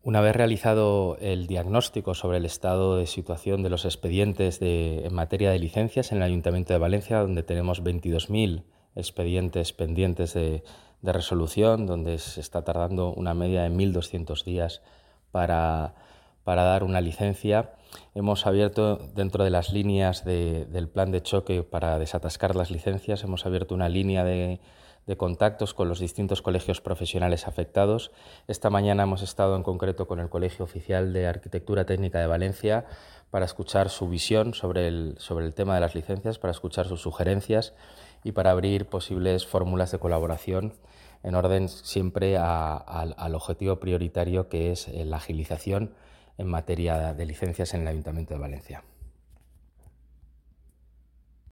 Una vez realizado el diagnóstico sobre el estado de situación de los expedientes en materia de licencias en el Ayuntamiento de Valencia, donde tenemos 22.000 expedientes pendientes de resolución, donde se está tardando una media de 1.200 días para dar una licencia, hemos abierto, dentro de las líneas del plan de choque para desatascar las licencias, hemos abierto una línea de contactos con los distintos colegios profesionales afectados. Esta mañana hemos estado en concreto con el Colegio Oficial de Arquitectura Técnica de Valencia para escuchar su visión sobre el tema de las licencias, para escuchar sus sugerencias y para abrir posibles fórmulas de colaboración en orden siempre al objetivo prioritario, que es la agilización en materia de licencias en el Ayuntamiento de Valencia.